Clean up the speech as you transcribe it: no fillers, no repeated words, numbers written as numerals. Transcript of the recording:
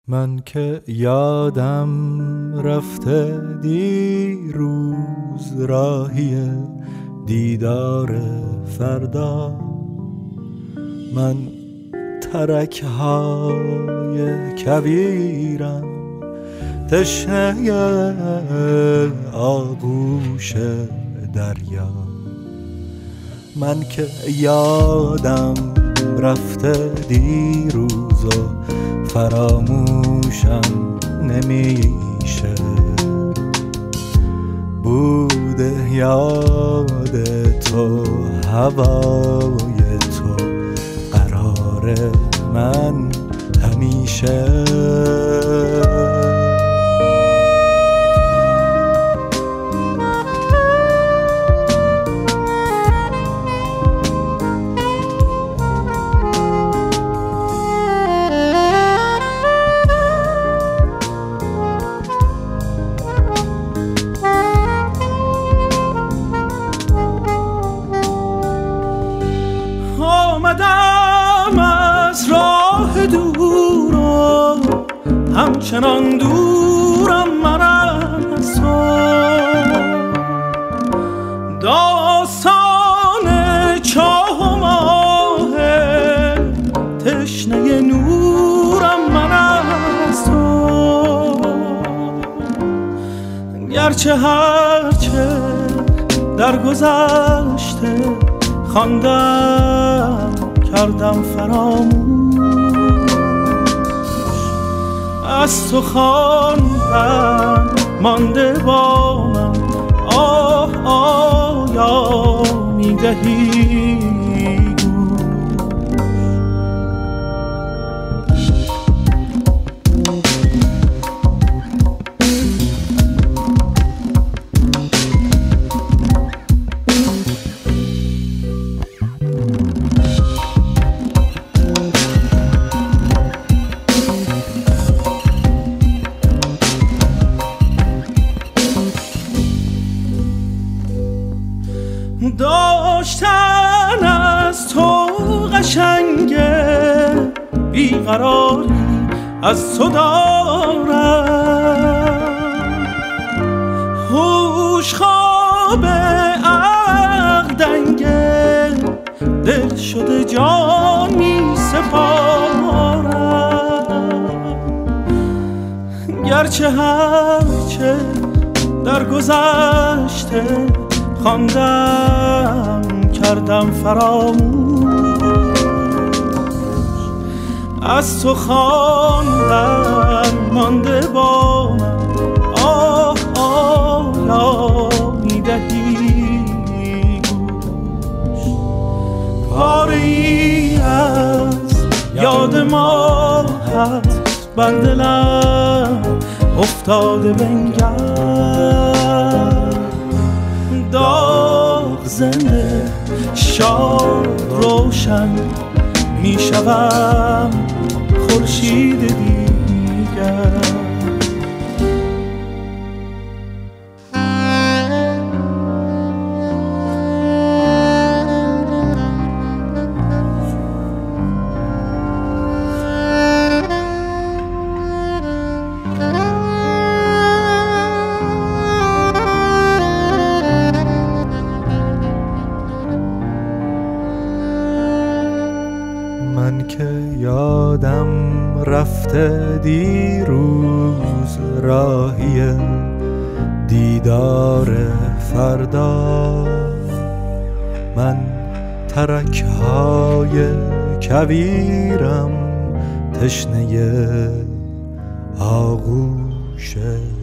من که یادم رفته دیروز راهی دیدار فردا، من ترک های کویرم تشنه آغوش دریا. من که یادم رفته دیروز و فراموشم نمیشه، بوده یاد تو هوای تو قرار من همیشه. آمدم از راه دور و همچنان دورم من از تو، داستان چاه و ماه تشنه نورم من از تو. گرچه هرچه در گذشته خواندم کردم فراموش، از تو خواندم مانده با من. آه آیا میدهی داشتن از تو قشنگه، بیقراری از تو دارم، هوش خواب عقل دنگه، دل شده جان می سپارم. گرچه هرچه در گذشته خواندم کردم فراموش، از تو خواندم مانده با من. آه آیا میدهی گوش، پاره ای از یاد ما هست بر دلم افتاده بنگر. داغ زنده شاد روشن می شوم خورشید دیگر. من که یادم رفته دیروز راهی دیدار فردا، من ترک های کویرم تشنه آغوش